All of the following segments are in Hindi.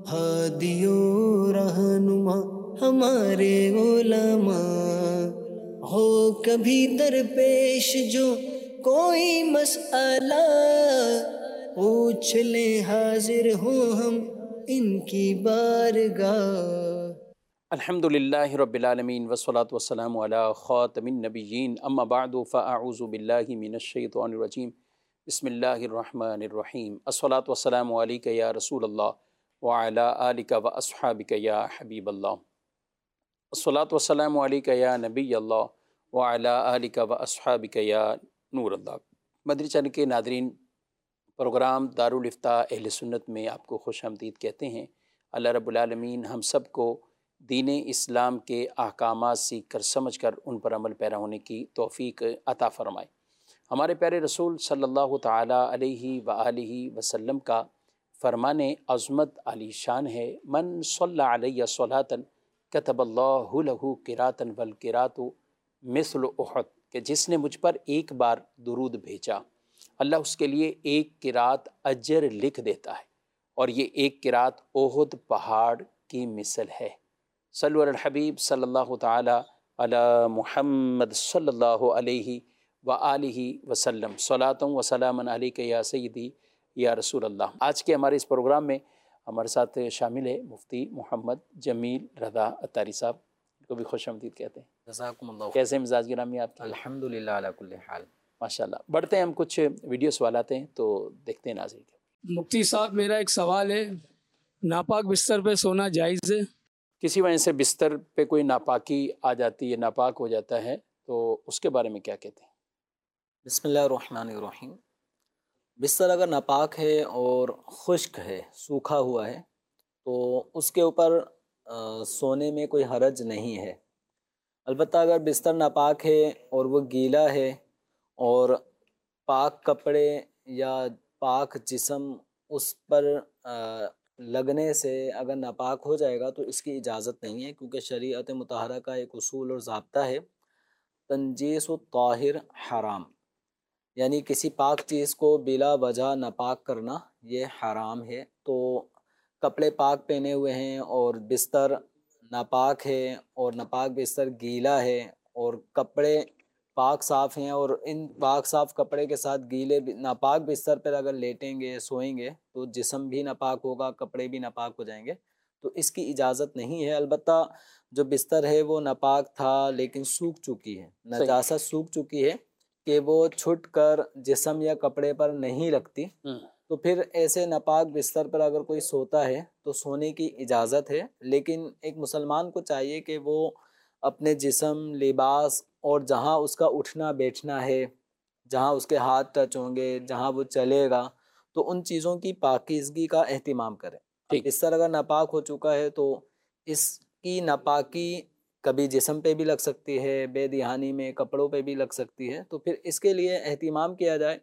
हादियो रहनुमा हमारे उलमा, हो कभी दरपेश जो कोई मसला, पूछ ले हाजिर हो हम इनकी बारगाह। अल्हम्दुलिल्लाहि रब्बिल आलमीन वस्सलातु वस्सलामु अला खातमिन नबिय्यीन अम्मा बअदु फ़अऊज़ु बिल्लाहि मिनश शैतानिर रजीम बिस्मिल्लाहिर रहमानिर रहीम अस्सलातु वस्सलामु अलैका या रसूलल्लाह व अला आलिका व अस्हाबिका या हबीबल्लाह, अस्सलातु वस्सलामु अलैका या नबिय्यल्लाह व अला आलिका व अस्हाबिका या नूरल्लाह। मदरी चैनल के नादरीन, प्रोग्राम दारुल इफ्ता अहले सुन्नत में आपको खुशामदीद कहते हैं। अल्लाह रब्बुल आलमीन हम सब को दीन इस्लाम के अहकामात सीख कर समझ कर उन पर अमल पैरा होने की तौफ़ीक अता फ़रमाए। हमारे प्यारे रसूल सल्लल्लाहु ताला अलैहि व आलिहि वसल्लम का फ़रमाने अज़मत आली शान है, मन सल्ला अलैया सलातन कतबल्लाहु लहू क़िरातन वल क़िरातु मिस्लु उहद, कि जिसने मुझ पर एक बार दुरूद भेजा अल्लाह उसके लिए एक किरात अजर लिख देता है, और ये एक किरात ओहद पहाड़ की मिसल है। सल्लु अलल हबीब सल्लल्लाहु ताला अला मुहम्मद सल्लल्लाहु अलैहि व आलिहि वसल्लम, सलातुम व सलामन अलैका या सय्यदी या रसूल अल्लाह। आज के हमारे इस प्रोग्राम में हमारे साथ शामिल है मुफ्ती मोहम्मद जमील रज़ा अत्तारी साहब, को भी खुशामदीद कहते हैं। जज़ाकुमुल्लाह। कैसे मिजाज गिरामी आपके? अल्हम्दुलिल्लाह अला कुल्ली हाल। माशाल्लाह। बढ़ते हैं, हम कुछ वीडियो सवाल आते हैं तो देखते हैं नाज़रीन। मुफ्ती साहब, मेरा एक सवाल है, नापाक बिस्तर पे सोना जायज़ है? किसी वजह से बिस्तर पे कोई नापाकी आ जाती है, नापाक हो जाता है, तो उसके बारे में क्या कहते हैं? बिस्मिल्लाहिर्रहमानिर्रहीम। बिस्तर अगर नापाक है और खुश्क है, सूखा हुआ है, तो उसके ऊपर सोने में कोई हरज नहीं है। अलबत्ता अगर बिस्तर नापाक है और वो गीला है और पाक कपड़े या पाक जिस्म उस पर लगने से अगर नापाक हो जाएगा तो इसकी इजाज़त नहीं है, क्योंकि शरीयत मुतहरा का एक उसूल और ज़ाब्ता है, तंजीसु ताहिर हराम, यानी किसी पाक चीज़ को बिला वजह नापाक करना ये हराम है। तो कपड़े पाक पहने हुए हैं और बिस्तर नापाक है और नापाक बिस्तर गीला है, और कपड़े पाक साफ़ हैं और इन पाक साफ़ कपड़े के साथ गीले नापाक बिस्तर पर अगर लेटेंगे सोएंगे तो जिस्म भी नापाक होगा, कपड़े भी नापाक हो जाएंगे, तो इसकी इजाज़त नहीं है। अलबत्ता जो बिस्तर है वो नापाक था लेकिन सूख चुकी है, नजासत सूख चुकी है कि वो छुट कर जिस्म या कपड़े पर नहीं लगती, तो फिर ऐसे नापाक बिस्तर पर अगर कोई सोता है तो सोने की इजाज़त है। लेकिन एक मुसलमान को चाहिए कि वो अपने जिस्म, लिबास और जहाँ उसका उठना बैठना है, जहाँ उसके हाथ टच होंगे, जहाँ वो चलेगा, तो उन चीज़ों की पाकीज़गी का एहतिमाम करें। बिस्तर अगर नापाक हो चुका है तो इसकी नापाकी कभी जिस्म पे भी लग सकती है, बेदिहानी में कपड़ों पे भी लग सकती है, तो फिर इसके लिए एहतिमाम किया जाए।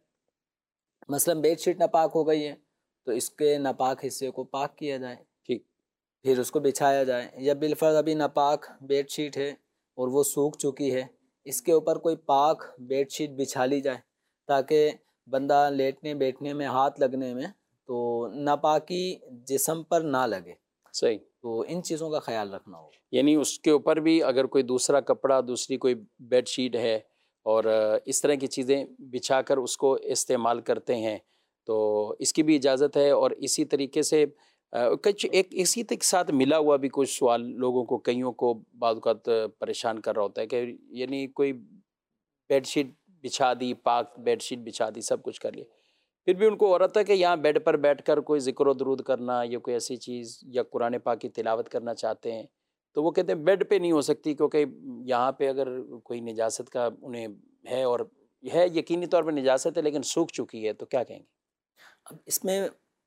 मसलन बेडशीट नापाक हो गई है तो इसके नापाक हिस्से को पाक किया जाए, ठीक, फिर उसको बिछाया जाए। या बिलफर्ज अभी नापाक बेडशीट है और वो सूख चुकी है, इसके ऊपर कोई पाक बेडशीट बिछा ली जाए, ताकि बंदा लेटने बैठने में, हाथ लगने में तो नापाकी जिस्म पर ना लगे। सही। तो इन चीज़ों का ख्याल रखना होगा। यानी उसके ऊपर भी अगर कोई दूसरा कपड़ा, दूसरी कोई बेडशीट है और इस तरह की चीज़ें बिछाकर उसको इस्तेमाल करते हैं तो इसकी भी इजाज़त है। और इसी तरीके से कुछ एक इसी के साथ मिला हुआ भी कुछ सवाल लोगों को, कईयों को बाद वक़्त परेशान कर रहा होता है कि यानी कोई बेडशीट बिछा दी, पाक बेडशीट बिछा दी, सब कुछ कर लिया, फिर भी उनको हो रहा था कि यहाँ बेड पर बैठकर कोई ज़िक्र दुरूद करना या कोई ऐसी चीज़ या कुरान पाक की तिलावत करना चाहते हैं, तो वो कहते हैं बेड पे नहीं हो सकती, क्योंकि यहाँ पे अगर कोई निजासत का उन्हें है, और है यकीनी तौर पर निजासत है लेकिन सूख चुकी है, तो क्या कहेंगे? अब इसमें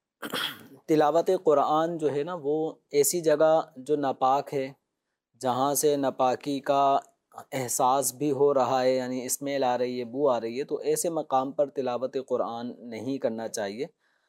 तिलावत कुरान जो है ना, वो ऐसी जगह जो नापाक है, जहाँ से नापाकी का एहसास भी हो रहा है, यानी स्मेल आ रही है, बू आ रही है, तो ऐसे मकाम पर तिलावत कुरान नहीं करना चाहिए।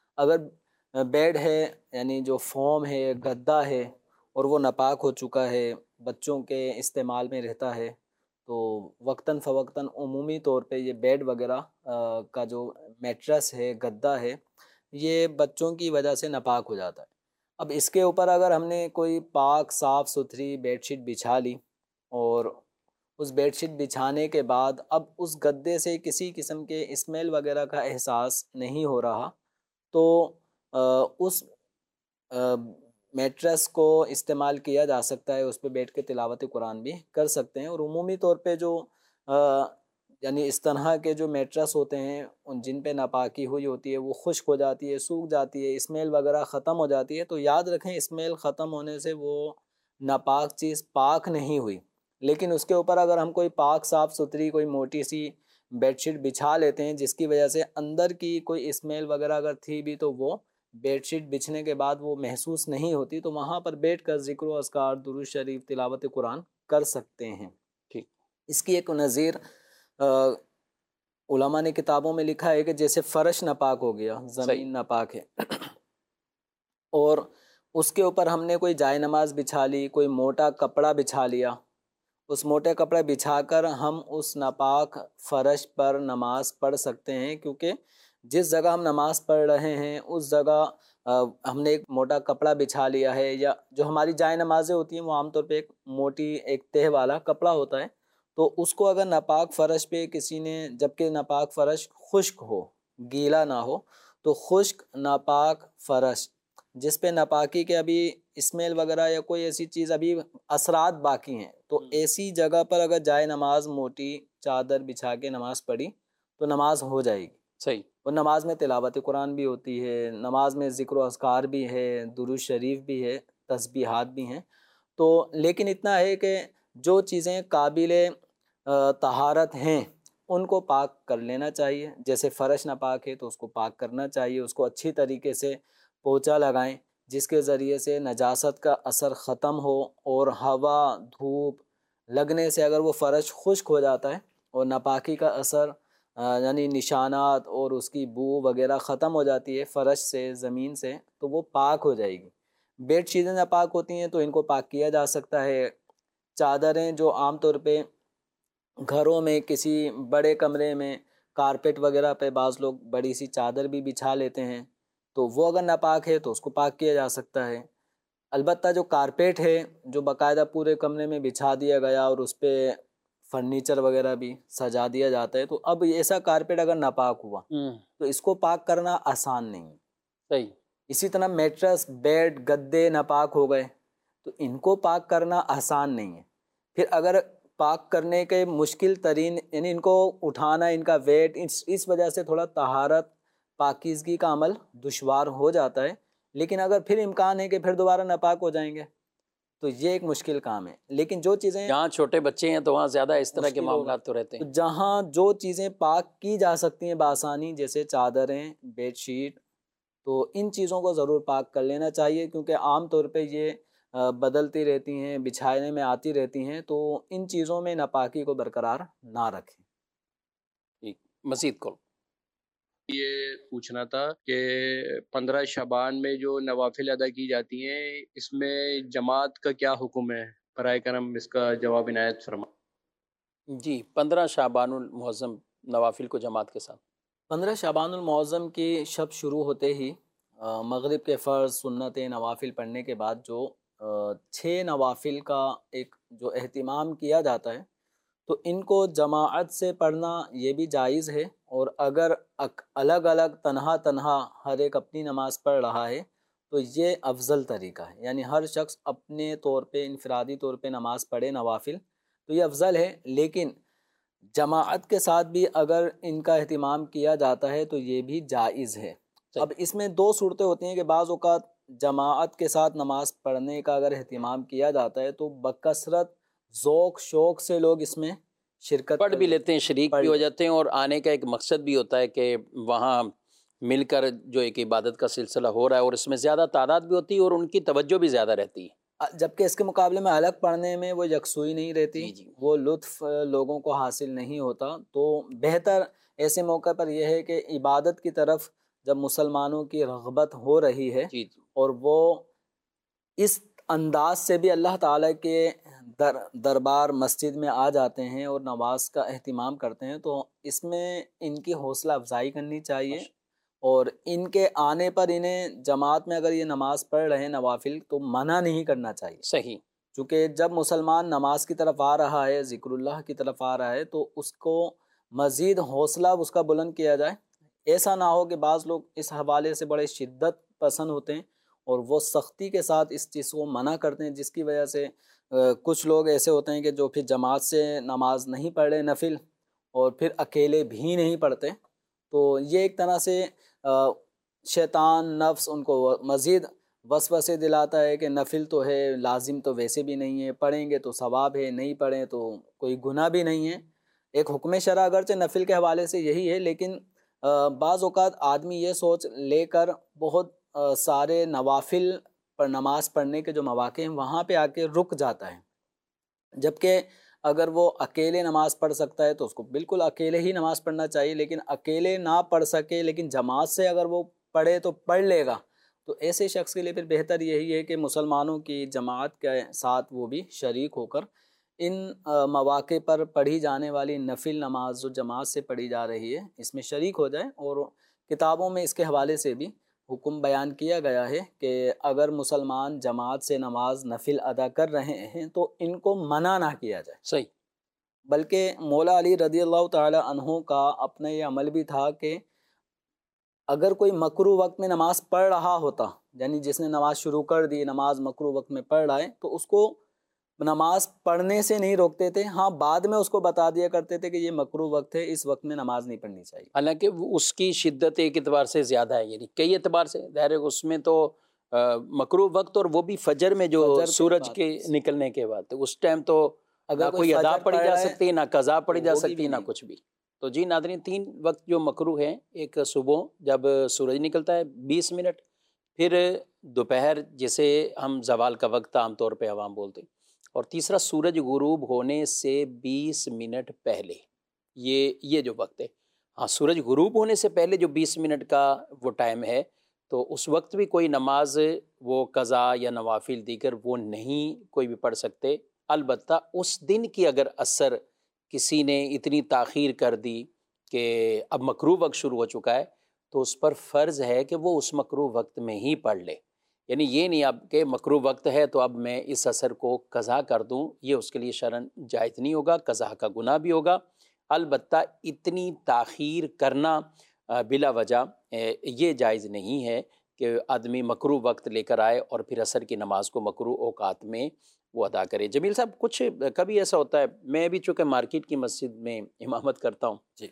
अगर बेड है, यानी जो फोम है, गद्दा है, और वो नापाक हो चुका है, बच्चों के इस्तेमाल में रहता है, तो वक्तन फ़वक्तन उमूमी तौर पे ये बेड वगैरह का जो मैट्रेस है, गद्दा है, ये बच्चों की वजह से नापाक हो जाता है। अब इसके ऊपर अगर हमने कोई पाक साफ़ सुथरी बेडशीट बिछा ली और उस बेडशीट बिछाने के बाद अब उस गद्दे से किसी किस्म के स्मेल वगैरह का एहसास नहीं हो रहा, तो उस मैट्रेस को इस्तेमाल किया जा सकता है, उस पे बैठ के तिलावत कुरान भी कर सकते हैं। और उमूमी तौर पे जो यानी इस तरह के जो मैट्रेस होते हैं उन जिन पे नापाकी हुई होती है वो खुश्क हो जाती है, सूख जाती है, स्मेल वगैरह ख़त्म हो जाती है, तो याद रखें स्मेल ख़त्म होने से वो नापाक चीज़ पाक नहीं हुई। लेकिन उसके ऊपर अगर हम कोई पाक साफ़ सुथरी कोई मोटी सी बेडशीट बिछा लेते हैं जिसकी वजह से अंदर की कोई स्मेल वगैरह अगर थी भी तो वो बेडशीट बिछने के बाद वो महसूस नहीं होती, तो वहाँ पर बैठ कर ज़िक्र व अस्कार, दुरूद शरीफ, तिलावत कुरान कर सकते हैं। ठीक। इसकी एक नज़ीर उलमा ने किताबों में लिखा है कि जैसे फ़र्श नापाक हो गया, ज़मीन नापाक है और उसके ऊपर हमने कोई जाय नमाज बिछा ली, कोई मोटा कपड़ा बिछा लिया, उस मोटे कपड़े बिछाकर हम उस नापाक फ़र्श पर नमाज पढ़ सकते हैं, क्योंकि जिस जगह हम नमाज पढ़ रहे हैं उस जगह हमने एक मोटा कपड़ा बिछा लिया है, या जो हमारी जाय नमाज़ें होती हैं वो आमतौर पे एक मोटी एक तह वाला कपड़ा होता है, तो उसको अगर नापाक फ़र्श पे किसी ने, जबकि नापाक फ़र्श खुश्क हो, गीला ना हो, तो खुश्क नापाक फ़र्श जिस पे नापाकी के अभी स्मेल वगैरह या कोई ऐसी चीज़ अभी असरात बाकी हैं, तो ऐसी जगह पर अगर जाए नमाज मोटी चादर बिछा के नमाज पढ़ी तो नमाज हो जाएगी। सही। और नमाज में तिलावत कुरान भी होती है, नमाज में ज़िक्र अस्कार भी है, दुरूद शरीफ भी है, तस्बीहात भी हैं। तो लेकिन इतना है कि जो चीज़ें काबिल तहारत हैं उनको पाक कर लेना चाहिए। जैसे फ़र्श नापाक है तो उसको पाक करना चाहिए, उसको अच्छी तरीके से पोंछा लगाएं जिसके ज़रिए से नजासत का असर ख़त्म हो, और हवा धूप लगने से अगर वो फ़र्श खुश्क हो जाता है और नापाकी का असर यानी निशानात और उसकी बू वगैरह ख़त्म हो जाती है फ़र्श से, ज़मीन से, तो वो पाक हो जाएगी। बेड शीटें नापाक होती हैं तो इनको पाक किया जा सकता है। चादरें जो आम तौर पे घरों में किसी बड़े कमरे में कारपेट वगैरह पे बाज़ लोग बड़ी सी चादर भी बिछा लेते हैं, तो वो अगर नापाक है तो उसको पाक किया जा सकता है। अलबत्ता जो कारपेट है जो बाकायदा पूरे कमरे में बिछा दिया गया और उस पर फर्नीचर वगैरह भी सजा दिया जाता है, तो अब ऐसा कारपेट अगर नापाक हुआ तो इसको पाक करना आसान नहीं है। सही। इसी तरह मैट्रेस, बेड, गद्दे नापाक हो गए तो इनको पाक करना आसान नहीं है। फिर अगर पाक करने के मुश्किल तरीन यानी इनको उठाना, इनका वेट, इस वजह से थोड़ा तहारत पाकीज़गी का अमल दुश्वार हो जाता है। लेकिन अगर फिर इम्कान है कि फिर दोबारा नापाक हो जाएंगे तो ये एक मुश्किल काम है। लेकिन जो चीज़ें जहाँ छोटे बच्चे हैं तो वहाँ ज़्यादा इस तरह के मुश्किल होगा। मामला तो रहते तो हैं। जहाँ जो चीज़ें पाक की जा सकती हैं बासानी, जैसे चादरें, बेडशीट, तो इन चीज़ों को ज़रूर पाक कर लेना चाहिए, क्योंकि आम तौर पे ये बदलती रहती हैं, बिछाने में आती रहती हैं, तो इन चीज़ों में नापाकी को बरकरार ना रखें। ठीक। मज़ीद करो। ये पूछना था कि 15 शाबान में जो नवाफिल अदा की जाती हैं इसमें जमात का क्या हुक्म है? बराए करम इसका जवाब इनायत फरमा। जी, 15 शाबानुल मुअज़्ज़म नवाफिल को जमात के साथ। 15 शाबानुल मुअज़्ज़म की शब शुरू होते ही मगरिब के फ़र्ज़, सुन्नत, नवाफिल पढ़ने के बाद जो 6 नवाफिल का एक जो एहतिमाम किया जाता है, तो इनको जमाअत से पढ़ना ये भी जायज़ है। और अगर अलग अलग तन्हा तन्हा हर एक अपनी नमाज़ पढ़ रहा है तो ये अफजल तरीका है, यानी हर शख्स अपने तौर पे इनफरादी तौर पे नमाज़ पढ़े नवाफिल, तो ये अफजल है। लेकिन जमाअत के साथ भी अगर इनका एहतिमाम किया जाता है तो ये भी जायज़ है। अब इसमें दो सूरतें होती हैं कि बाज़ औक़ात जमाअत के साथ नमाज़ पढ़ने का अगर एहतिमाम किया जाता है तो बकसरत ज़ौक़ शौक़ से लोग इसमें शिरकत पढ़ भी लेते हैं, शरीक भी हो जाते हैं, और आने का एक मकसद भी होता है कि वहाँ मिलकर जो एक इबादत का सिलसिला हो रहा है और इसमें ज़्यादा तादाद भी होती है और उनकी तवज्जो भी ज़्यादा रहती है। जबकि इसके मुकाबले में अलग पढ़ने में वो यकसुई नहीं रहती, वो लुत्फ़ लोगों को हासिल नहीं होता। तो बेहतर ऐसे मौके पर यह है कि इबादत की तरफ जब मुसलमानों की रग़बत हो रही है और वो इस अंदाज से भी अल्लाह ताला के दरबार मस्जिद में आ जाते हैं और नमाज का एहतिमाम करते हैं, तो इसमें इनकी हौसला अफजाई करनी चाहिए और इनके आने पर इन्हें जमात में अगर ये नमाज पढ़ रहे हैं नवाफिल तो मना नहीं करना चाहिए। सही। क्योंकि जब मुसलमान नमाज की तरफ आ रहा है, ज़िक्रुल्लाह की तरफ आ रहा है, तो उसको मज़ीद हौसला उसका बुलंद किया जाए। ऐसा ना हो कि बाज़ लोग इस हवाले से बड़े शिद्दत पसंद होते हैं और वो सख्ती के साथ इस चीज़ को मना करते हैं, जिसकी वजह से कुछ लोग ऐसे होते हैं कि जो फिर जमात से नमाज नहीं पढ़ रहे नफिल और फिर अकेले भी नहीं पढ़ते। तो ये एक तरह से शैतान नफ्स उनको मज़ीद वसवसे दिलाता है कि नफिल तो है, लाजिम तो वैसे भी नहीं है, पढ़ेंगे तो सवाब है, नहीं पढ़ें तो कोई गुनाह भी नहीं है। एक हुक्म शरा अगरचे नफिल के हवाले से यही है, लेकिन बाज़ औक़ात आदमी ये सोच लेकर बहुत सारे नवाफिल पर नमाज़ पढ़ने के जो मौक़े हैं वहाँ पे आके रुक जाता है। जबकि अगर वो अकेले नमाज़ पढ़ सकता है तो उसको बिल्कुल अकेले ही नमाज़ पढ़ना चाहिए, लेकिन अकेले ना पढ़ सके लेकिन जमात से अगर वो पढ़े तो पढ़ लेगा, तो ऐसे शख्स के लिए फिर बेहतर यही है कि मुसलमानों की जमात के साथ वो भी शरीक होकर इन मौक़े पर पढ़ी जाने वाली नफिल नमाज जो जमात से पढ़ी जा रही है इसमें शरीक हो जाए। और किताबों में इसके हवाले से भी हुक्म बयान किया गया है कि अगर मुसलमान जमात से नमाज नफिल अदा कर रहे हैं तो इनको मना ना किया जाए। सही। बल्कि मौला अली रज़ी अल्लाह ताला अन्हु का अपना ये अमल भी था कि अगर कोई मकरू वक्त में नमाज पढ़ रहा होता, यानी जिसने नमाज शुरू कर दी, नमाज मकरू वक्त में पढ़ रहा है, तो उसको नमाज पढ़ने से नहीं रोकते थे। हाँ, बाद में उसको बता दिया करते थे कि ये मकरू वक्त है, इस वक्त में नमाज नहीं पढ़नी चाहिए। हालांकि उसकी शिद्दत एक एतबार से ज़्यादा है, यानी कई एतबार से ज़ाहिर है उसमें तो मकरू वक्त, और वो भी फजर में जो सूरज के निकलने के बाद, तो उस टाइम तो अगर कोई अदा पढ़ी जा सकती है, ना कज़ा पढ़ी जा सकती है, ना कुछ भी। तो जी नाज़रीन, 3 वक्त जो मकरू हैं, एक सुबह जब सूरज निकलता है 20 मिनट, फिर दोपहर जिसे हम ज़वाल का वक्त आमतौर पे अवाम बोलते हैं, और तीसरा सूरज गुरूब होने से 20 मिनट पहले, ये जो वक्त है। हाँ, सूरज गुरूब होने से पहले जो 20 मिनट का वो टाइम है, तो उस वक्त भी कोई नमाज वो कज़ा या नवाफिल दीगर वो नहीं कोई भी पढ़ सकते। अलबत्ता उस दिन की अगर असर किसी ने इतनी ताख़ीर कर दी कि अब मकरू वक्त शुरू हो चुका है, तो उस पर फ़र्ज़ है कि वो उस मकरू वक्त में ही पढ़ ले। यानी ये नहीं अब कि मकरू वक्त है तो अब मैं इस असर को कज़ा कर दूँ, ये उसके लिए शरन जायज़ नहीं होगा, कज़ा का गुनाह भी होगा। अलबत्ता इतनी ताख़ीर करना बिला वजह ये जायज़ नहीं है कि आदमी मकरू वक्त लेकर आए और फिर असर की नमाज को मकरू औकात में वो अदा करे। जमील साहब, कुछ कभी ऐसा होता है, मैं भी चूँकि मार्केट की मस्जिद में इमामत करता हूँ जी,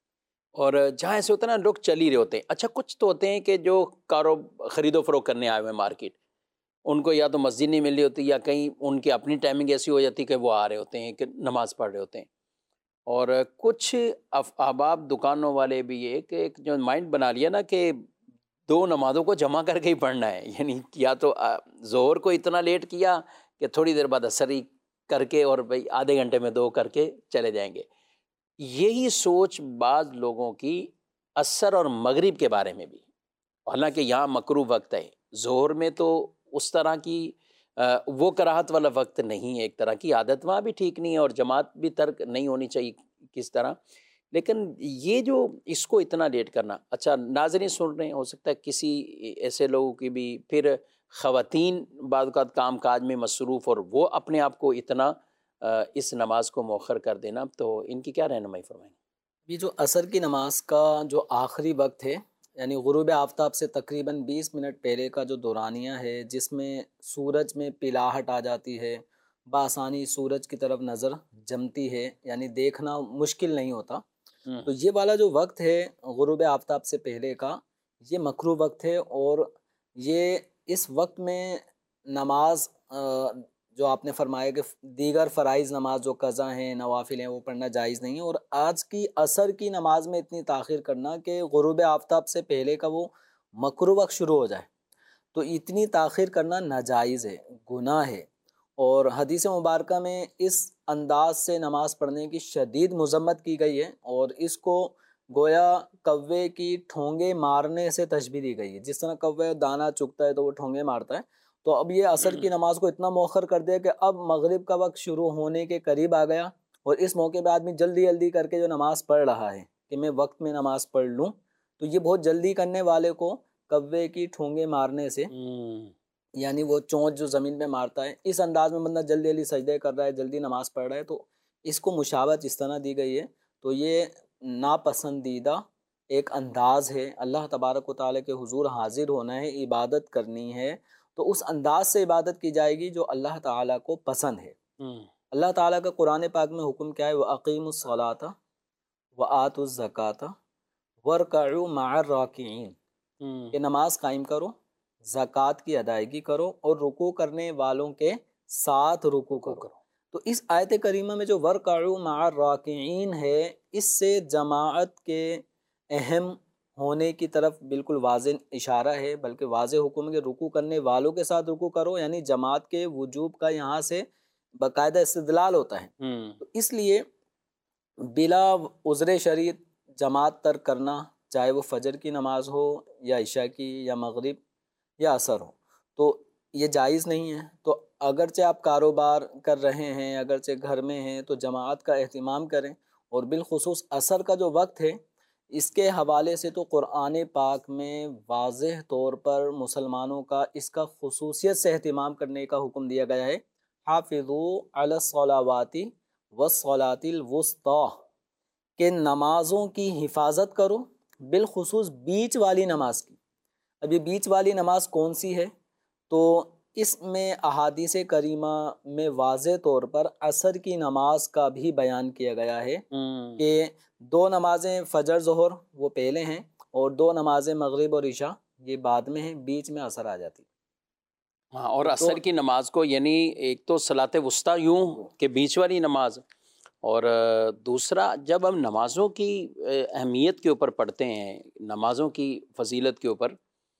और जहाँ ऐसे होता है ना, लोग चल ही रहे होते हैं। अच्छा, कुछ तो होते हैं कि जो ख़रीदो फ़रोख्त करने आए हुए हैं मार्केट, उनको या तो मस्जिद नहीं मिल रही होती या कहीं उनकी अपनी टाइमिंग ऐसी हो जाती है कि वो आ रहे होते हैं कि नमाज़ पढ़ रहे होते हैं। और कुछ अहबाब दुकानों वाले भी एक जो माइंड बना लिया ना कि 2 नमाज़ों को जमा करके ही पढ़ना है, यानी या तो ज़ोहर को इतना लेट किया कि थोड़ी देर बाद असर ही करके और भाई आधे घंटे में 2 करके चले जाएंगे। यही सोच बाज़ लोगों की असर और मगरिब के बारे में भी, हालांकि यहाँ मकरू वक्त है, ज़ोहर में तो उस तरह की वो कराहत वाला वक्त नहीं है, एक तरह की आदत वहाँ भी ठीक नहीं है और जमात भी तर्क नहीं होनी चाहिए किस तरह। लेकिन ये जो इसको इतना लेट करना, अच्छा नाज़रीन सुन रहे हैं, हो सकता है किसी ऐसे लोगों की भी फिर ख़वातीन बाद काम काज में मसरूफ़ और वो अपने आप को इतना इस नमाज को मौखर कर देना, तो इनकी क्या रहनुमाई फरमाएंगे? ये जो असर की नमाज का जो आखिरी वक्त है, यानी गुरूब आफ्ताब से तकरीबन 20 मिनट पहले का जो दौरानिया है, जिसमें सूरज में पिलाहट आ जाती है, बासानी सूरज की तरफ नज़र जमती है, यानी देखना मुश्किल नहीं होता। तो ये वाला जो वक्त है गुरूब आफ्ताब से पहले का, ये मकरू वक्त है और ये इस वक्त में नमाज जो आपने फरमाया कि दीगर फ़राइज़ नमाज जो कज़ा हैं, नवाफिल हैं, वो पढ़ना जायज़ नहीं है। और आज की असर की नमाज में इतनी ताख़ीर करना कि गुरूब आफ्ताब से पहले का वो मकरू वक्त शुरू हो जाए, तो इतनी ताख़ीर करना नाजायज़ है, गुनाह है। और हदीस मुबारक में इस अंदाज से नमाज पढ़ने की शदीद मज़म्मत की गई है और इसको गोया कौवे की ठोंगे मारने से तशबीह दी गई है। जिस तरह कौवे दाना चुगता है तो वो ठोंगे मारता है, तो अब ये असर की नमाज को इतना मौखर कर दिया कि अब मगरिब का वक्त शुरू होने के करीब आ गया और इस मौके पे आदमी जल्दी जल्दी करके जो नमाज़ पढ़ रहा है कि मैं वक्त में नमाज़ पढ़ लूँ, तो ये बहुत जल्दी करने वाले को कव्वे की ठोंगे मारने से, यानी वो चोंच जो ज़मीन पे मारता है, इस अंदाज में बंदा जल्दी जल्दी सजदे कर रहा है, जल्दी नमाज पढ़ रहा है, तो इसको मुशाबत इस तरह दी गई है। तो ये नापसंदीदा एक अंदाज़ है। अल्लाह तबारक व तआला के हुजूर हाजिर होना है, इबादत करनी है, तो उस अंदाज से इबादत की जाएगी जो अल्लाह ताला को पसंद है। अल्लाह ताला का कुरान पाक में हुक्म क्या है? व अक़ीमुस्सलाता व आतुज़्ज़काता वरकअू मअर राकिईन, कि नमाज कायम करो, ज़कात की अदायगी करो और रुकू करने वालों के साथ रुकू करो। तो इस आयत करीमा में जो वरकअू मअर राकिईन है, इससे जमाअत के अहम होने की तरफ बिल्कुल वाज़ेह इशारा है, बल्कि वाज़ेह हुक्म है कि रुकू करने वालों के साथ रुकू करो, यानी जमात के वजूब का यहाँ से बाकायदा इस्तिदलाल होता है। तो इसलिए बिला उज़्र शरीत जमात तर्क करना, चाहे वो फजर की नमाज हो या इशा की या मगरिब या असर हो, तो ये जायज़ नहीं है। तो अगरचे आप कारोबार कर रहे हैं, अगरचे घर में हैं, तो जमात का एहतिमाम करें। और बिलखुसूस असर का जो वक्त है, इसके हवाले से तो कुरान पाक में वाज़ेह तौर पर मुसलमानों का इसका खुसूसियत से एहतिमाम करने का हुक्म दिया गया है। हाफ़िज़ू अलस्सलावाति वस्सलातिल वुस्ता, के नमाज़ों की हिफाजत करो, बिलखुसूस बीच वाली नमाज की। अब ये बीच वाली नमाज कौन सी है? तो इसमें अहादीस करीमा में वाज़ेह तौर पर असर की नमाज का भी बयान किया गया है कि 2 नमाज़ें फ़जर ज़ोहर वो पहले हैं और 2 नमाज़ें मगरिब और इशा ये बाद में हैं, बीच में असर आ जाती। हाँ, और असर की नमाज को यानी एक तो सलाते वुस्ता यूं के बीच वाली नमाज, और दूसरा जब हम नमाज़ों की अहमियत के ऊपर पढ़ते हैं, नमाज़ों की फजीलत के ऊपर,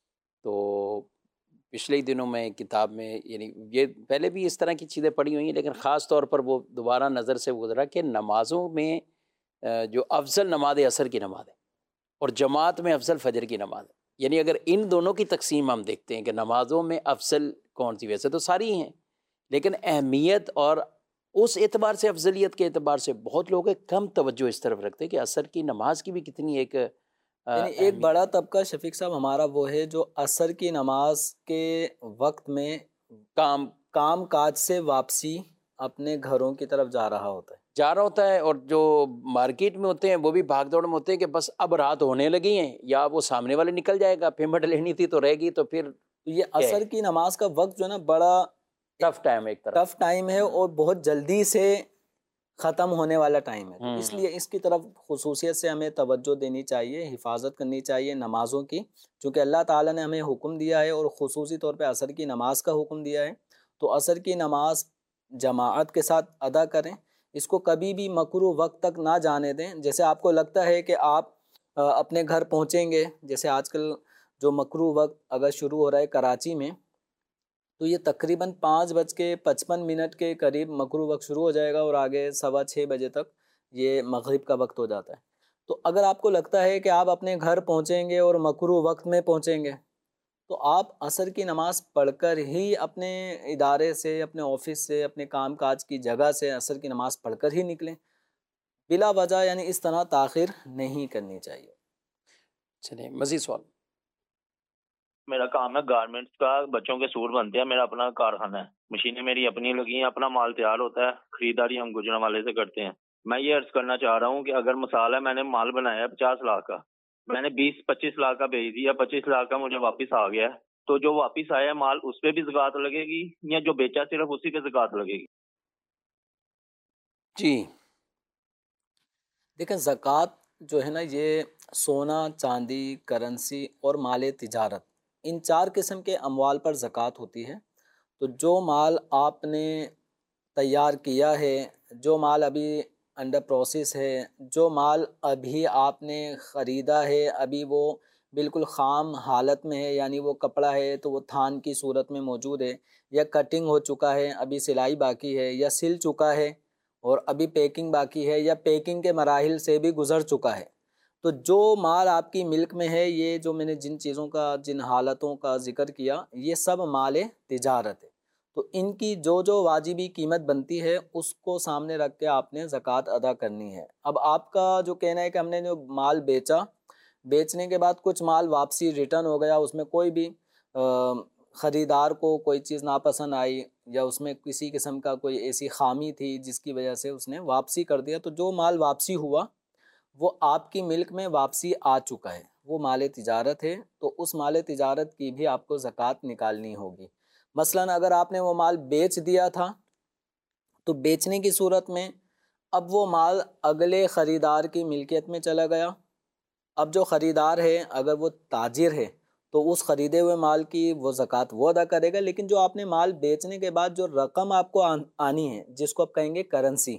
तो पिछले ही दिनों में किताब में, यानी ये पहले भी इस तरह की चीज़ें पढ़ी हुई हैं, लेकिन ख़ास तौर पर वो दोबारा नज़र से गुजरा कि नमाज़ों में जो अफजल नमाज असर की नमाज है और जमात में अफजल फजर की नमाज है। यानी अगर इन दोनों की तकसीम हम देखते हैं कि नमाज़ों में अफजल कौन सी, वैसे तो सारी ही हैं, लेकिन अहमियत और उस एतबार से, अफजलियत के एतबार से बहुत लोग कम तवज्जो इस तरफ रखते हैं कि असर की नमाज की भी कितनी एक यानी एक बड़ा तबका शफीक साहब हमारा वो है जो असर की नमाज के वक्त में काम काज से वापसी अपने घरों की तरफ जा रहा होता है, और जो मार्केट में होते हैं वो भी भाग दौड़ में होते हैं कि बस अब रात होने लगी है, या वो सामने वाले निकल जाएगा, पेमेंट लेनी थी तो रहेगी, तो फिर ये असर की नमाज का वक्त जो है ना बड़ा टफ टाइम है, एक तरफ टफ टाइम है और बहुत जल्दी से ख़त्म होने वाला टाइम है। तो इसलिए इसकी तरफ खुसूसियत से हमें तवज्जो देनी चाहिए, हिफाजत करनी चाहिए नमाज़ों की, चूँकि अल्लाह ताला ने हमें हुक्म दिया है और ख़ुसूसी तौर पे असर की नमाज का हुक्म दिया है। तो असर की नमाज जमाअत के साथ अदा करें, इसको कभी भी मकरूह वक्त तक ना जाने दें। जैसे आपको लगता है कि आप अपने घर पहुँचेंगे, जैसे आजकल जो मकरूह वक्त अगर शुरू हो रहा है कराची में, तो ये तकरीबन 5:55 के करीब मकरूह वक्त शुरू हो जाएगा और आगे 6:15 बजे तक ये मगरिब का वक्त हो जाता है। तो अगर आपको लगता है कि आप अपने घर पहुँचेंगे और मकरूह वक्त में पहुँचेंगे, तो आप असर की नमाज़ पढ़कर ही अपने इदारे से, अपने ऑफिस से, अपने काम काज की जगह से असर की नमाज़ पढ़कर ही निकलें, बिला वजह यानी इस तरह ताख़िर नहीं करनी चाहिए। चलिए मज़ीद सवाल। मेरा काम है गारमेंट्स का, बच्चों के सूट बनते हैं, मेरा अपना कारखाना है, मशीनें मेरी अपनी लगी हैं, अपना माल तैयार होता है, खरीदारी हम गुजरांवाले से करते हैं। मैं ये अर्ज करना चाह रहा हूँ कि अगर मिसाल है मैंने माल बनाया 50 लाख का, मैंने 20-25 लाख का भेज दिया, 25 लाख का मुझे वापस आ गया, तो जो वापस आया माल उस पर भी ज़कात लगेगी या जो बेचा सिर्फ उसी पे ज़कात लगेगी? जी देखें, ज़कात जो है ना, ये सोना, चांदी, करेंसी और माल तिजारत, इन 4 किस्म के अमवाल पर ज़कात होती है। तो जो माल आपने तैयार किया है, जो माल अभी अंडर प्रोसेस है, जो माल अभी आपने ख़रीदा है, अभी वो बिल्कुल ख़ाम हालत में है, यानी वो कपड़ा है तो वो थान की सूरत में मौजूद है, या कटिंग हो चुका है, अभी सिलाई बाकी है, या सिल चुका है और अभी पैकिंग बाकी है, या पैकिंग के मराहिल से भी गुज़र चुका है, तो जो माल आपकी मिल्क में है, ये जो मैंने जिन चीज़ों का, जिन हालतों का ज़िक्र किया, ये सब माल तिजारत है। तो इनकी जो जो वाजिबी कीमत बनती है उसको सामने रख के आपने ज़कात अदा करनी है। अब आपका जो कहना है कि हमने जो माल बेचा बेचने के बाद कुछ माल वापसी रिटर्न हो गया, उसमें कोई भी ख़रीदार को कोई चीज़ नापसंद आई या उसमें किसी किस्म का कोई ऐसी खामी थी जिसकी वजह से उसने वापसी कर दिया, तो जो माल वापसी हुआ वो आपकी मिल्क में वापसी आ चुका है, वो माल तिजारत है, तो उस माल तिजारत की भी आपको ज़कात निकालनी होगी। मसलन अगर आपने वो माल बेच दिया था तो बेचने की सूरत में अब वो माल अगले ख़रीदार की मिल्कियत में चला गया। अब जो ख़रीदार है अगर वो ताजिर है तो उस ख़रीदे हुए माल की वो ज़कात वो अदा करेगा, लेकिन जो आपने माल बेचने के बाद जो रकम आपको आनी है जिसको आप कहेंगे करेंसी,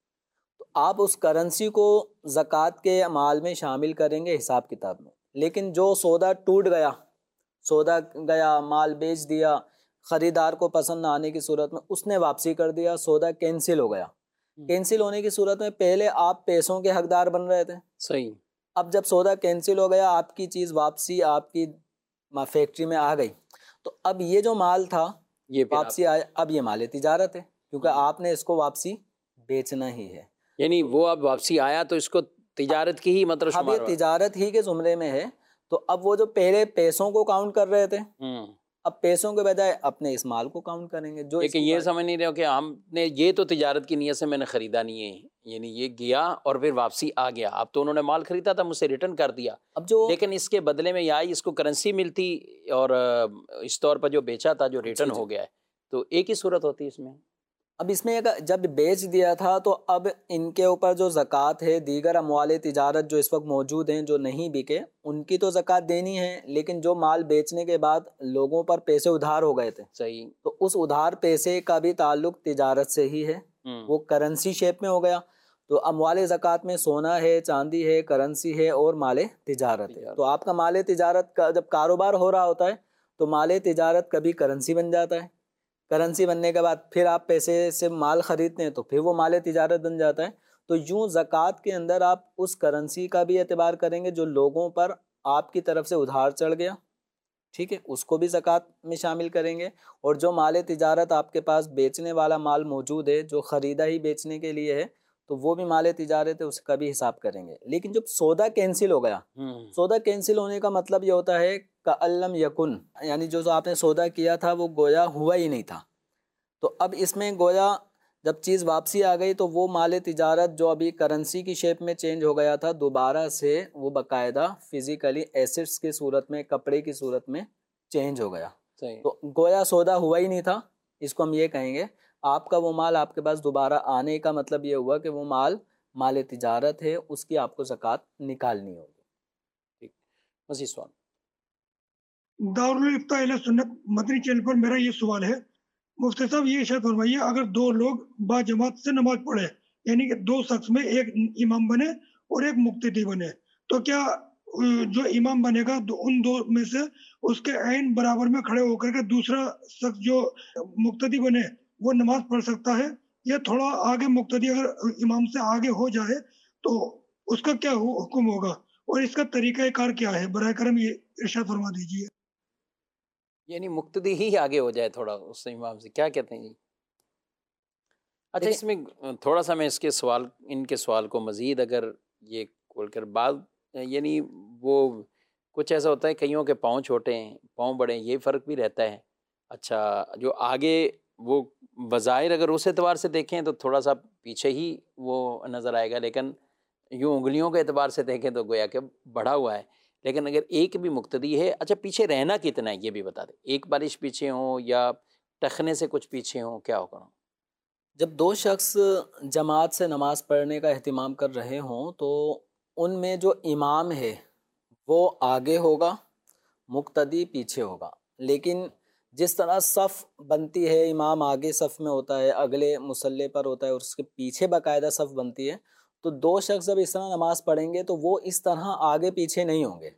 तो आप उस करेंसी को ज़कात के माल में शामिल करेंगे हिसाब किताब में। लेकिन जो सौदा टूट गया, सौदा गया, माल बेच दिया, ख़रीदार को पसंद ना आने की सूरत में उसने वापसी कर दिया, सौदा कैंसिल हो गया। कैंसिल होने की सूरत में पहले आप पैसों के हकदार बन रहे थे, सही। अब जब सौदा कैंसिल हो गया, आपकी चीज़ वापसी आपकी फैक्ट्री में आ गई, तो अब ये जो माल था ये वापसी आया, अब ये माल तिजारत है क्योंकि आपने इसको वापसी बेचना ही है। यानी वो अब वापसी आया तो इसको तिजारत की ही मतलब अब ये शुमार तिजारत ही के जुमरे में है। तो अब वो जो पहले पैसों को काउंट कर रहे थे, अब पैसों के बजाय अपने इस माल को काउंट करेंगे। जो लेकिन ये समझ नहीं रहे हो कि हमने ये तो तिजारत की नीयत से मैंने ख़रीदा नहीं है, यानी ये गया और फिर वापसी आ गया। अब तो उन्होंने माल ख़रीदा था, मुझसे रिटर्न कर दिया, अब जो लेकिन इसके बदले में या इसको करेंसी मिलती और इस तौर पर जो बेचा था जो रिटर्न हो गया है, तो एक ही सूरत होती है इसमें। अब इसमें जब बेच दिया था तो अब इनके ऊपर जो ज़कात है, दीगर अमवाल तिजारत जो इस वक्त मौजूद हैं जो नहीं बिके उनकी तो ज़कात देनी है, लेकिन जो माल बेचने के बाद लोगों पर पैसे उधार हो गए थे, सही, तो उस उधार पैसे का भी ताल्लुक तिजारत से ही है, वो करेंसी शेप में हो गया। तो अमवाल ज़कात में सोना है, चांदी है, करेंसी है और माल तिजारत है। तो आपका माल तिजारत का जब कारोबार हो रहा होता है तो माल तिजारत कभी करेंसी बन जाता है, करेंसी बनने के बाद फिर आप पैसे से माल ख़रीदते हैं तो फिर वो माल तिजारत बन जाता है। तो यूँ ज़कात के अंदर आप उस करेंसी का भी एतबार करेंगे जो लोगों पर आपकी तरफ से उधार चढ़ गया, ठीक है, उसको भी ज़कात में शामिल करेंगे। और जो माल तिजारत आपके पास बेचने वाला माल मौजूद है जो ख़रीदा ही बेचने के लिए है तो वो भी माल तिजारत है, उसका भी हिसाब करेंगे। लेकिन जब सौदा कैंसिल हो गया, सौदा कैंसिल होने का मतलब ये होता है का अल्लम यकुन, यानी जो आपने सौदा किया था वो गोया हुआ ही नहीं था। तो अब इसमें गोया जब चीज़ वापसी आ गई तो वो माल तिजारत जो अभी करेंसी की शेप में चेंज हो गया था दोबारा से वो बाकायदा फिज़िकली एसेट्स की सूरत में, कपड़े की सूरत में चेंज हो गया। तो गोया सौदा हुआ ही नहीं था, इसको हम ये कहेंगे। आपका वो माल आपके पास दोबारा आने का मतलब ये हुआ कि वो माल तिजारत है, उसकी आपको ज़कात निकालनी होगी। ठीक, मज़ीद सवाल। दारुल इफ्ता अहले सुन्नत मदनी चैनल पर मेरा ये सवाल है, मुफ्ती साहब ये इरशाद फरमाइए, अगर दो लोग बाजमात से नमाज पढ़े, यानी कि दो शख्स में एक इमाम बने और एक मुक्तदी बने, तो क्या जो इमाम बनेगा उन दो में से उसके ऐन बराबर में खड़े होकर के दूसरा शख्स जो मुक्तदी बने वो नमाज पढ़ सकता है, या थोड़ा आगे मुक्तदी अगर इमाम से आगे हो जाए तो उसका क्या हुक्म होगा और इसका तरीक़ाकार क्या है, बराए करम ये इरशाद फरमा दीजिए। यानी मुक्तदी ही आगे हो जाए थोड़ा उस इमाम से, क्या कहते हैं जी? अच्छा, इसमें थोड़ा सा मैं इनके सवाल को मज़ीद अगर ये खोलकर बात, यानी वो कुछ ऐसा होता है कईयों के पाँव छोटे हैं, पाँव बड़े हैं, ये फ़र्क भी रहता है। अच्छा, जो आगे वो बज़ाहिर अगर उस एतबार से देखें तो थोड़ा सा पीछे ही वो नज़र आएगा, लेकिन यूँ उंगलियों के एतबार से देखें तो गोया कि बढ़ा हुआ है। लेकिन अगर एक भी मुक्तदी है, अच्छा पीछे रहना कितना है ये भी बता दें, एक बारिश पीछे हो या टखने से कुछ पीछे हो, क्या होगा? जब दो शख्स जमात से नमाज़ पढ़ने का एहतिमाम कर रहे हों तो उनमें जो इमाम है वो आगे होगा, मुक्तदी पीछे होगा। लेकिन जिस तरह सफ़ बनती है, इमाम आगे सफ़ में होता है, अगले मुसल्ले पर होता है और उसके पीछे बाकायदा सफ़ बनती है, तो दो शख्स जब इस तरह नमाज़ पढ़ेंगे तो वो इस तरह आगे पीछे नहीं होंगे,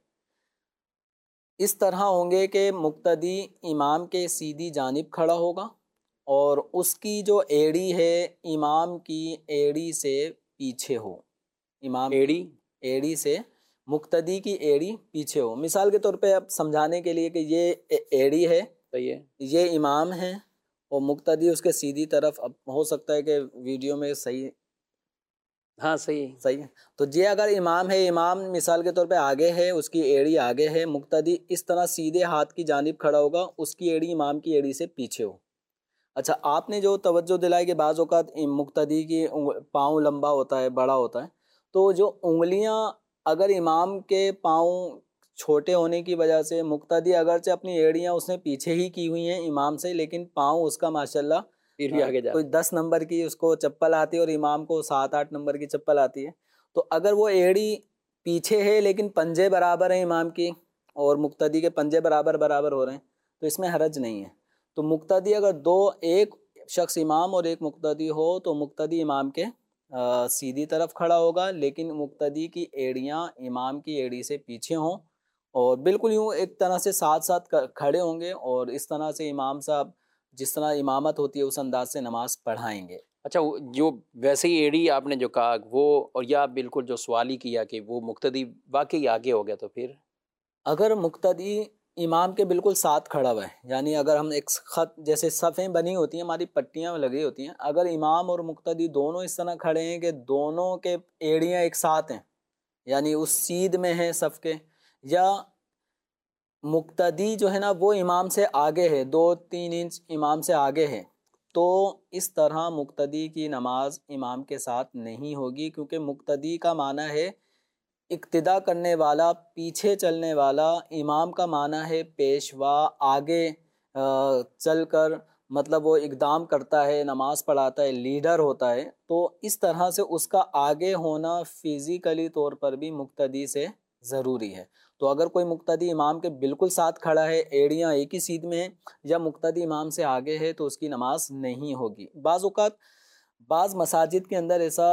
इस तरह होंगे कि मुक्तदी इमाम के सीधी जानिब खड़ा होगा और उसकी जो एड़ी है इमाम की एड़ी से पीछे हो, इमाम एड़ी से मुक्तदी की एड़ी पीछे हो। मिसाल के तौर पे अब समझाने के लिए कि ये एड़ी है, ये इमाम है और मुक्तदी उसके सीधी तरफ, अब हो सकता है कि वीडियो में सही हाँ सही है। सही है। तो ये अगर इमाम है, इमाम मिसाल के तौर पे आगे है, उसकी एड़ी आगे है, मुक्तदी इस तरह सीधे हाथ की जानिब खड़ा होगा, उसकी एड़ी इमाम की एड़ी से पीछे हो। अच्छा, आपने जो तवज्जो दिलाई कि बाज़ औक़ात मुक्तदी की पाँव लंबा होता है, बड़ा होता है, तो जो उंगलियां अगर इमाम के पाँव छोटे होने की वजह से मुक्तदी अगरचे अपनी एड़ियां उसने पीछे ही की हुई हैं इमाम से, लेकिन पाँव उसका माशाल्लाह फिर भी आगे जा कोई रहा है। 10 नंबर की उसको चप्पल आती है और इमाम को 7-8 नंबर की चप्पल आती है, तो अगर वो एड़ी पीछे है लेकिन पंजे बराबर हैं इमाम की और मुक्तदी के पंजे बराबर बराबर हो रहे हैं, तो इसमें हरज नहीं है। तो मुक्तदी अगर दो, एक शख्स इमाम और एक मुक्तदी हो, तो मुक्तदी इमाम के सीधी तरफ खड़ा होगा, लेकिन मुक्तदी की एड़ियां इमाम की एड़ी से पीछे हों और बिल्कुल यूँ एक तरह से साथ साथ खड़े होंगे और इस तरह से इमाम साहब जिस तरह इमामत होती है उस अंदाज से नमाज पढ़ाएंगे। अच्छा, जो वैसे ही एड़ी आपने जो कहा वो, और या बिल्कुल जो सवाल ही किया कि वो मुक्तदी वाकई आगे हो गया, तो फिर अगर मुक्तदी इमाम के बिल्कुल साथ खड़ा हुआ है, यानी अगर हम एक ख़त जैसे सफ़ें बनी होती हैं, हमारी पट्टियाँ लगी होती हैं, अगर इमाम और मुक्तदी दोनों इस तरह खड़े हैं कि दोनों के एड़ियाँ एक साथ हैं, यानी उस सीध में हैं सफ़ के, या मुक्तदी जो है ना वो इमाम से आगे है, 2-3 इंच इमाम से आगे है, तो इस तरह मुक्तदी की नमाज इमाम के साथ नहीं होगी, क्योंकि मुक्तदी का माना है इक्तिदा करने वाला, पीछे चलने वाला। इमाम का माना है पेशवा, आगे चल कर मतलब वो इक़दाम करता है, नमाज पढ़ाता है, लीडर होता है। तो इस तरह से उसका आगे होना फ़िज़िकली तौर पर भी मुक्तदी से ज़रूरी है। तो अगर कोई मुक्तदी इमाम के बिल्कुल साथ खड़ा है, एड़ियाँ एक ही सीध में हैं, या मुक्तदी इमाम से आगे है, तो उसकी नमाज नहीं होगी। बाज़ औक़ात बाज़ मसाजिद के अंदर ऐसा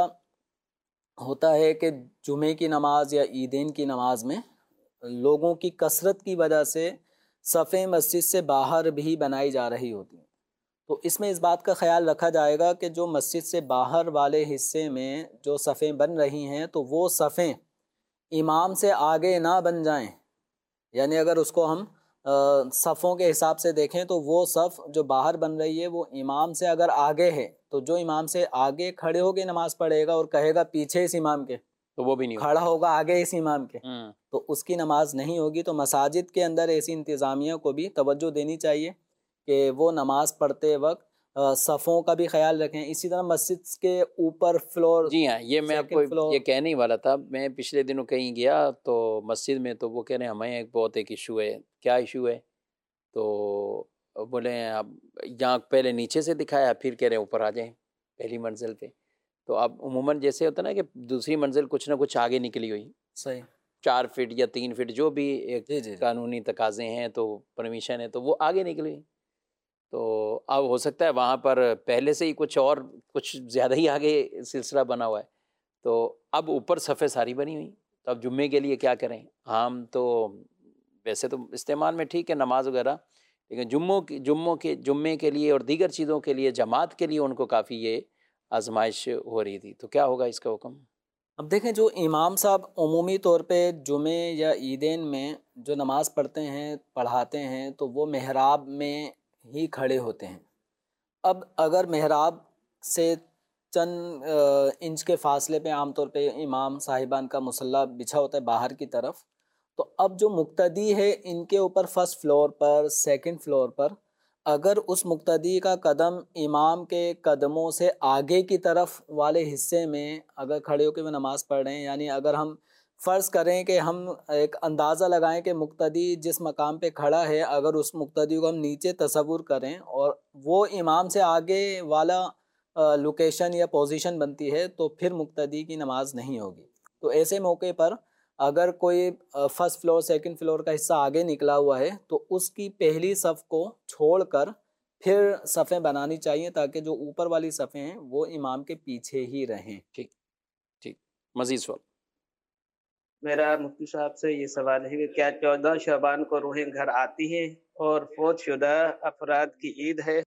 होता है कि जुमे की नमाज या ईदैन की नमाज में लोगों की कसरत की वजह से सफ़ें मस्जिद से बाहर भी बनाई जा रही होती हैं। तो इसमें इस बात का ख्याल रखा जाएगा कि जो मस्जिद से बाहर वाले हिस्से में जो सफ़ें बन रही हैं, तो वो सफ़ें इमाम से आगे ना बन जाएं। यानी अगर उसको हम सफ़ों के हिसाब से देखें, तो वो सफ़ जो बाहर बन रही है वो इमाम से अगर आगे है, तो जो इमाम से आगे खड़े होकर नमाज पढ़ेगा और कहेगा पीछे इस इमाम के, तो वो भी नहीं खड़ा होगा आगे इस इमाम के, होगा। तो उसकी नमाज नहीं होगी। तो मसाजिद के अंदर ऐसी इंतज़ामिया को भी तवज्जो देनी चाहिए कि वो नमाज पढ़ते वक्त सफ़ों का भी ख्याल रखें। इसी तरह मस्जिद के ऊपर फ्लोर, जी हाँ, ये मैं आपको फ्लोर, ये कहने ही वाला था। मैं पिछले दिनों कहीं गया तो मस्जिद में, तो वो कह रहे हैं हमें एक बहुत एक इशू है। क्या इशू है? तो बोले आप यहाँ पहले नीचे से दिखाया, फिर कह रहे हैं ऊपर आ जाएं पहली मंजिल पे। तो अब उमूमन जैसे होता है ना कि दूसरी मंजिल कुछ ना कुछ आगे निकली हुई, सही 4 फीट या 3 फीट जो भी एक जी जी कानूनी तकाजे हैं, तो परमिशन है, तो वो आगे निकली। तो अब हो सकता है वहाँ पर पहले से ही कुछ और कुछ ज़्यादा ही आगे सिलसिला बना हुआ है। तो अब ऊपर सफ़े सारी बनी हुई, तो अब जुम्मे के लिए क्या करें? हम तो वैसे तो इस्तेमाल में ठीक है नमाज वगैरह, लेकिन जुम्मे के लिए और दीगर चीज़ों के लिए, जमात के लिए उनको काफ़ी ये आजमाइश हो रही थी। तो क्या होगा इसका हुक्म? अब देखें, जो इमाम साहब उमूमी तौर पे जुमे या ईदैन में जो नमाज़ पढ़ते हैं, पढ़ाते हैं, तो वो मेहराब में ही खड़े होते हैं। अब अगर मेहराब से चंद इंच के फासले पे आमतौर पे इमाम साहिबान का मुसल्ला बिछा होता है बाहर की तरफ, तो अब जो मुक्तदी है इनके ऊपर फर्स्ट फ्लोर पर, सेकंड फ्लोर पर, अगर उस मुक्तदी का कदम इमाम के कदमों से आगे की तरफ वाले हिस्से में अगर खड़े होकर वो नमाज़ पढ़ रहे हैं, यानी अगर हम फ़र्ज़ करें कि हम एक अंदाज़ा लगाएं कि मुक्तदी जिस मकाम पे खड़ा है, अगर उस मुक्तदी को हम नीचे तसव्वुर करें और वो इमाम से आगे वाला लोकेशन या पोजीशन बनती है, तो फिर मुक्तदी की नमाज नहीं होगी। तो ऐसे मौके पर अगर कोई फर्स्ट फ्लोर, सेकंड फ्लोर का हिस्सा आगे निकला हुआ है, तो उसकी पहली सफ़ को छोड़कर फिर सफ़ें बनानी चाहिए, ताकि जो ऊपर वाली सफ़ें हैं वो इमाम के पीछे ही रहें। ठीक ठीक, मज़ीद सवाल। मेरा मुफ्ती साहब से ये सवाल है कि क्या 14 शबान को रूहें घर आती हैं और फौतशुदा अफराद की ईद है?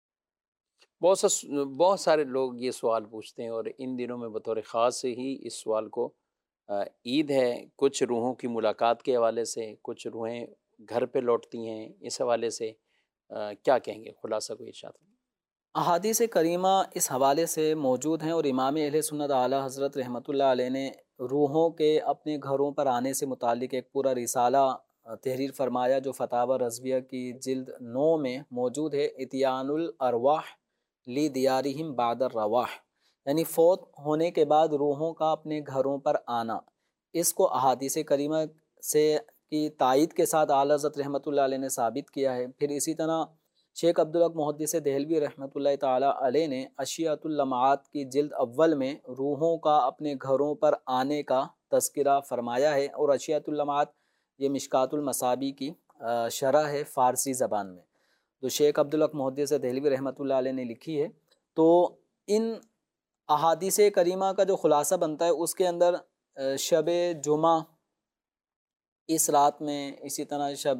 बहुत सारे लोग ये सवाल पूछते हैं, और इन दिनों में बतौर ख़ास से ही इस सवाल को ईद है, कुछ रूहों की मुलाकात के हवाले से, कुछ रूहें घर पे लौटती हैं, इस हवाले से क्या कहेंगे? खुलासा कोई इरशाद। अहादीस करीमा इस हवाले से मौजूद हैं और इमाम अहले सुन्नत आला हज़रत रहमतुल्लाह अलैह ने रूहों के अपने घरों पर आने से मुतालिक एक पूरा रिसाला तहरीर फरमाया, जो फतावा रज़विया की जिल्द 9 में मौजूद है। इतियानुल अरवाह ली दियारिहिम बादर रवाह, यानी फ़ौत होने के बाद रूहों का अपने घरों पर आना। इसको अहादीस करीमा से की तायद के साथ आला हज़रत रहमतुल्लाह अलैह ने साबित किया है। फिर इसी तरह शेख अब्दुल हक मुहद्दिस देहलवी रहमतुल्लाह ताला अलैह ने अशियातुल लम्हात की जिल्द अव्वल में रूहों का अपने घरों पर आने का तज़किरा फरमाया है। और अशियातुल लम्हात ये मिशकातुल मसाबी की शरह है फ़ारसी ज़बान में, जो शेख अब्दुल हक मुहद्दिस देहलवी रहमतुल्लाह अलैह ने लिखी है। तो इन अहादीस करीमा का जो ख़ुलासा बनता है उसके अंदर शब जुमा इस रात में, इसी तरह शब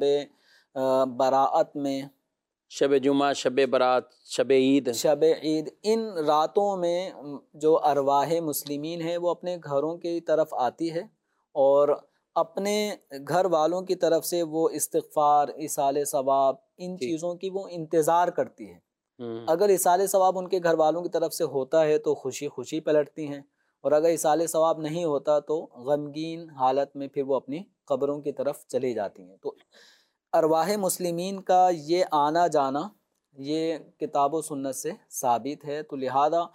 बराअत में, शब जुमा, शब बरात, शब ईद, इन रातों में जो अरवाह मुस्लिमीन है वो अपने घरों की तरफ आती है और अपने घर वालों की तरफ से वो इस्तिग़फ़ार, इसाले सवाब, इन चीज़ों की वो इंतज़ार करती है। अगर इसाले सवाब उनके घर वालों की तरफ से होता है तो खुशी खुशी पलटती हैं, और अगर इसाले सवाब नहीं होता तो गमगीन हालत में फिर वो अपनी कब्रों की तरफ चली जाती हैं। तो अरवाह मुस्लिमीन का ये आना जाना ये किताब व सुन्नत से साबित है। तो लिहाजा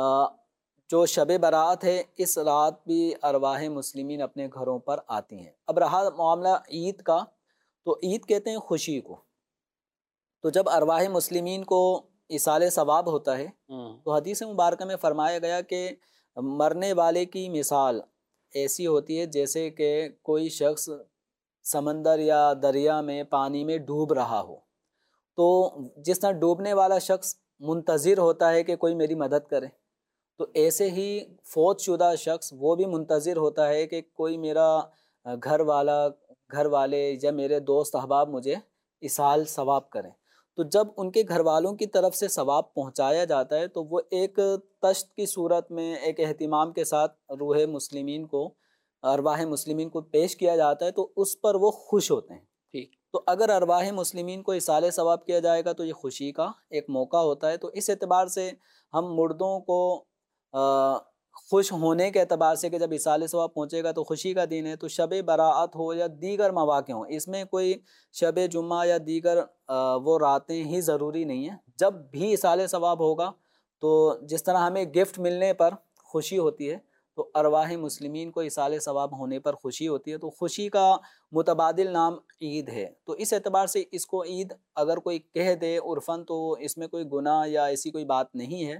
जो शब बरात है इस रात भी अरवाह मुस्लिमीन अपने घरों पर आती हैं। अब रहा मामला ईद का, तो ईद कहते हैं खुशी को। तो जब अरवाह मुस्लिमीन को इसाले सवाब होता है तो हदीस मुबारक में फ़रमाया गया कि मरने वाले की मिसाल ऐसी होती है जैसे कि कोई शख्स समंदर या दरिया में पानी में डूब रहा हो। तो जिस तरह डूबने वाला शख्स मुंतज़िर होता है कि कोई मेरी मदद करे, तो ऐसे ही फौत शुदा शख्स वो भी मुंतज़िर होता है कि कोई मेरा घर वाले या मेरे दोस्त अहबाब मुझे इसाल सवाब करें। तो जब उनके घर वालों की तरफ से सवाब पहुंचाया जाता है तो वो एक तश्त की सूरत में एक एहतिमाम के साथ रूह मुस्लिमीन को, अरवाह मुस्लिमीन को पेश किया जाता है, तो उस पर वो खुश होते हैं। ठीक, तो अगर अरवाह मुस्लिमीन को इसाले सवाब किया जाएगा तो ये खुशी का एक मौका होता है। तो इस एतबार से हम मुर्दों को खुश होने के एतबार से कि जब इसाले सवाब पहुँचेगा तो खुशी का दिन है। तो शब बराअत हो या दीगर मवाक़े हों, इसमें कोई शब जुम्मा या दीगर वो रातें ही ज़रूरी नहीं है। जब भी इसाले सवाब होगा तो जिस तरह हमें गिफ्ट मिलने पर खुशी होती है तो अरवाह मुस्लिमीन को इसाले सवाब होने पर खुशी होती है। तो खुशी का मुतबादिल नाम ईद है। तो इस एतबार से इसको ईद अगर कोई कह दे उर्फ़न तो इसमें कोई गुनाह या ऐसी कोई बात नहीं है।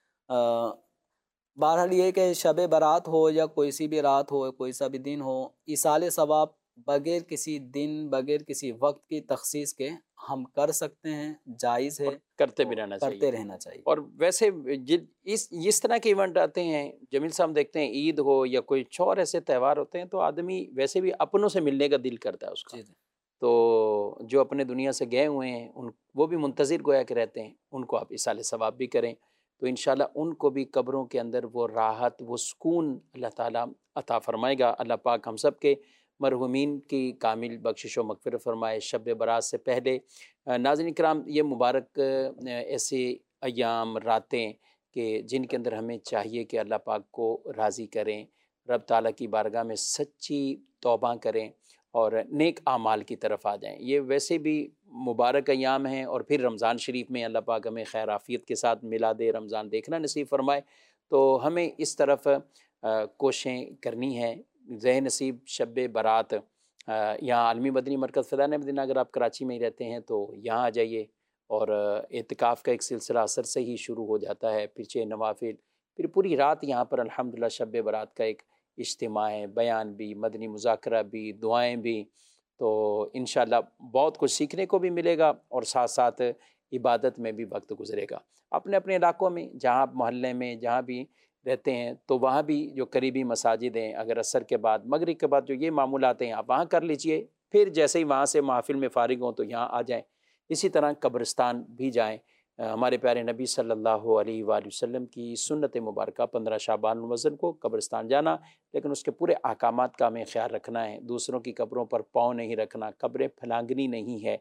बहरहाल ये कि शब बरात हो या कोई सी भी रात हो, कोई सा भी दिन हो, इसाले सवाब बगैर किसी दिन, बगैर किसी वक्त की तखसीस के हम कर सकते हैं, जायज़ है, करते भी रहना चाहिए, करते रहना चाहिए। और वैसे इस तरह के इवेंट आते हैं जमील साहब, देखते हैं ईद हो या कोई और ऐसे त्यौहार होते हैं तो आदमी वैसे भी अपनों से मिलने का दिल करता है उसका। तो जो अपने दुनिया से गए हुए हैं उन वो भी मुंतज़िर गोया के रहते हैं, उनको आप इसाले सवाब भी करें तो इंशाल्लाह उनको भी कब्रों के अंदर वो राहत, वो सुकून अल्लाह ताला अता फ़रमाएगा। अल्लाह पाक हम सब के मरहुमीन की कामिल बख्शिश व मग़फ़िरत फ़रमाए। शब बरात से पहले नाज़रीन किराम, ये मुबारक ऐसे अयाम, रातें कि जिनके अंदर हमें चाहिए कि अल्लाह पाक को राज़ी करें, रब ताला की बारगाह में सच्ची तौबा करें और नेक आमाल की तरफ आ जाएं। ये वैसे भी मुबारक अयाम हैं और फिर रमज़ान शरीफ में अल्लाह पाक हमें खैर आफ़ियत के साथ मिलादे रमज़ान देखना नसीब फ़रमाए। तो हमें इस तरफ कोशिशें करनी है। ज़ह नसीब शब बरात यहाँ आलमी मदनी मरकज़ फ़िज़ान मदीना, अगर आप कराची में ही रहते हैं तो यहाँ आ जाइए और एतिकाफ़ का एक सिलसिला असर से ही शुरू हो जाता है। फिर 6 नवाफिल, फिर पूरी रात यहाँ पर अल्हम्दुलिल्लाह शब बरात का एक इज्तिमा है, बयान भी, मदनी मुज़ाकरा भी, दुआएं भी। तो इंशाअल्लाह बहुत कुछ सीखने को भी मिलेगा और साथ साथ इबादत में भी वक्त गुजरेगा। अपने अपने इलाक़ों में, जहाँ आप मोहल्ले में जहाँ भी रहते हैं, तो वहाँ भी जो करीबी मसाजिद हैं, अगर असर के बाद, मगरिब के बाद जो ये मामूलात हैं आप वहाँ कर लीजिए। फिर जैसे ही वहाँ से महफ़िल में फ़ारिग हों तो यहाँ आ जाएँ। इसी तरह कब्रिस्तान भी जाएँ। हमारे प्यारे नबी सल्लल्लाहु अलैहि वसल्लम की सुन्नत मुबारक 15 शाबान मुअज़्ज़म को कब्रिस्तान जाना, लेकिन उसके पूरे अहकामात का हमें ख्याल रखना है। दूसरों की कब्रों पर पाँव नहीं रखना, कब्रें फलांगनी नहीं है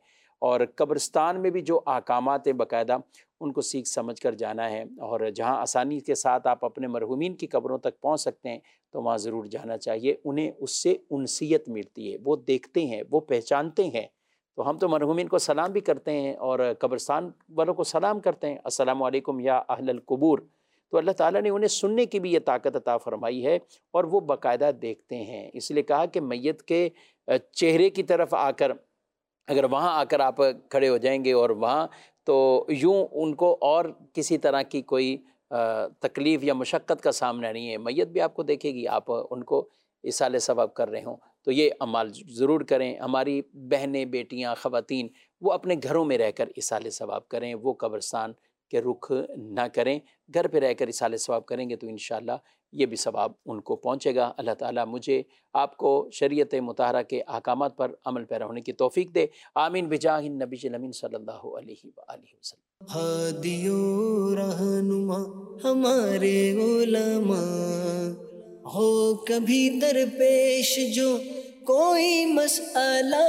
और कब्रिस्तान में भी जो अहकामात हैं बाकायदा उनको सीख समझ कर जाना है, और जहाँ आसानी के साथ आप अपने मरहूमीन की कब्रों तक पहुँच सकते हैं तो वहाँ ज़रूर जाना चाहिए। उन्हें उससे उनसियत मिलती है, वो देखते हैं, वो पहचानते हैं। तो हम तो मरहूमीन को सलाम भी करते हैं और कब्रिस्तान वालों को सलाम करते हैं, अस्सलामु अलैकुम या अहलल कुबूर। तो अल्लाह ताला ने उन्हें सुनने की भी ये ताकत अता फरमाई है और वो बाकायदा देखते हैं। इसलिए कहा कि मैयत के चेहरे की तरफ आकर, अगर वहाँ आकर आप खड़े हो जाएंगे और वहाँ तो यूँ उनको और किसी तरह की कोई तकलीफ़ या मशक्क़त का सामना नहीं है। मैयत भी आपको देखेगी, आप उनको इसाले सवाब कर रहे हों। तो ये अमाल ज़रूर करें। हमारी बहनें, बेटियाँ, ख़वातीन वो अपने घरों में रहकर इसाले सवाब करें, वो कब्रिस्तान के रुख ना करें। घर पे रहकर इसाले सवाब करेंगे तो इंशाअल्लाह ये भी सवाब उनको पहुँचेगा। अल्लाह ताला मुझे आपको शरीयत मुताहरा के अहकामात पर अमल पैरा होने की तौफीक दे। आमीन बिजाहिन नबील अमीन सल्लल्लाहु अलैहि वसल्लम। हादियो रहनुमा हमारे उलमा, हो कभी दरपेश जो कोई मसला,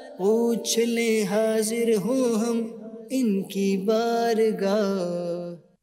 पूछ ले हाजिर हो हम इनकी बारगाह।